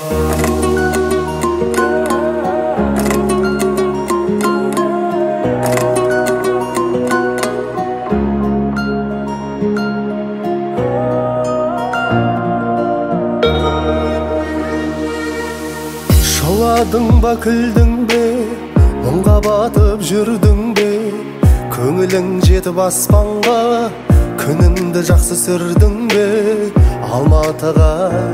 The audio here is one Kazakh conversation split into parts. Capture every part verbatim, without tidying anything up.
Шуладың ба күлдің бе, мұңға батып жүрдің бе, көңілің жетіп аспанға, күніңді жақсы сүрдің бе, Алматыға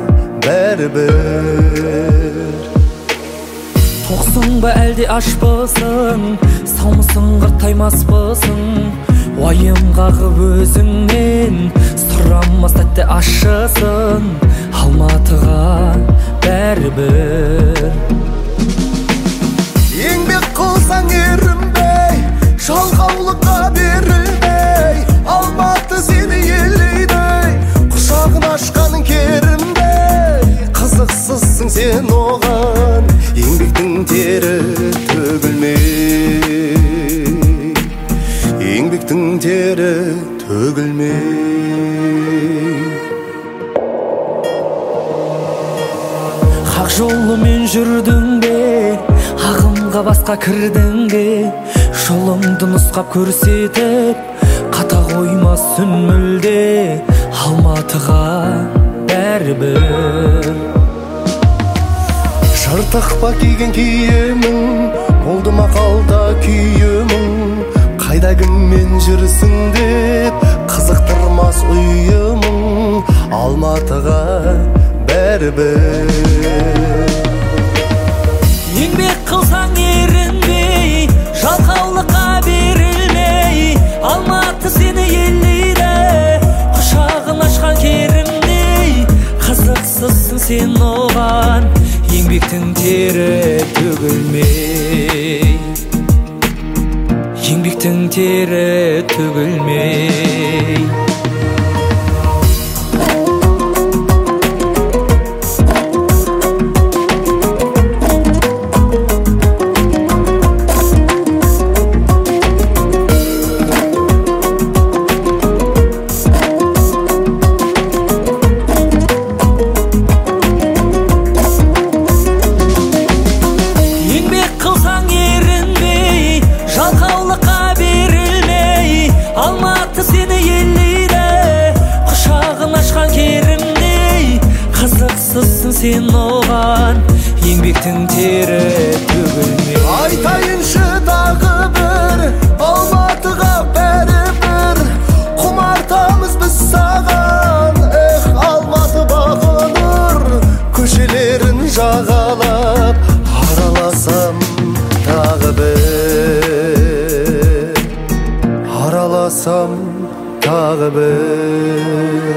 бәрібір. Тоқсың ба әлде ашпысың, салмысың қыртаймаспысың, уайым қағып өзіңнен, сұрамас тәтті ашысың, Алматыға бәрібір. Еңбек қылсаң ерінбей, жалқаулыққа берілмей, Алматы сені елейді, құшағын ашқан керімдей. Қызықсызсың сен оған, еңбектің тері төгілмей, еңбектің тері төгілмей. Ақ жолымен жүрдің бе, ағымға басқа кірдің бе, жолыңды нұсқап көрсетіп, қата қоймас үн мүлде, Алматыға бәрібір. Жыртық па киген киемің, болды ма қалта күйемің, қайда кіммен жүрсің деп, қызықтырмас ұйымың, Алматыға бәрібір. Еңбек қылсаң ерінбей, жалқаулыққа берілмей, Алматы сені елейді, құшағын ашқан керімдей. Қызықсызсың сен оған, еңбектің тері төгілмей, еңбектің тері төгілмей. Алматы сені елейді, құшағын ашқан керімдей. Қызықсызсың сен оған, еңбектің тері төгілмей. Айтайыншы тағы бір, Алматыға бәрібір, құмартамыз біз саған. Эх, Алматы бағыныр, көшелерін жағалап, араласам тағы бір, араласам тағы бір.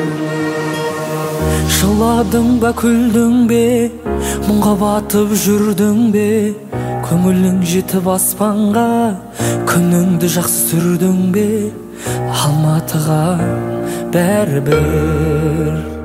Жыладың ба күлдің бе, мұңға батып жүрдің бе, көңілің жетіп аспанға, күніңді жақсы сүрдің бе, Алматыға бәрібір.